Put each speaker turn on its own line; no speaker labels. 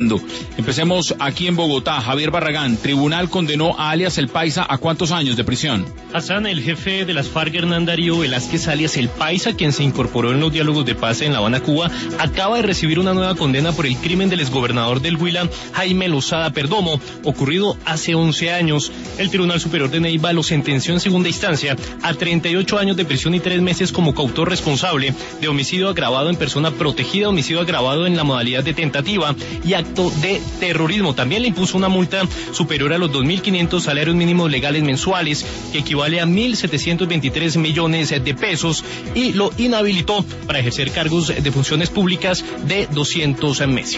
Empecemos aquí en Bogotá. Javier Barragán, tribunal condenó a alias El Paisa a ¿cuántos años de prisión?
Hassan, el jefe de las FARC, Hernán Darío Velázquez alias El Paisa, quien se incorporó en los diálogos de paz en La Habana, Cuba, acaba de recibir una nueva condena por el crimen del exgobernador del Huila, Jaime Lozada Perdomo, ocurrido hace 11 años. El Tribunal Superior de Neiva lo sentenció en segunda instancia a 38 años de prisión y 3 meses como coautor responsable de homicidio agravado en persona protegida, homicidio agravado en la modalidad de tentativa y acto de terrorismo. También le impuso una multa superior a los 2.500 salarios mínimos legales mensuales, que equivale a 1.723 millones de pesos, y lo inhabilitó para ejercer cargos de funciones públicas de 200 meses.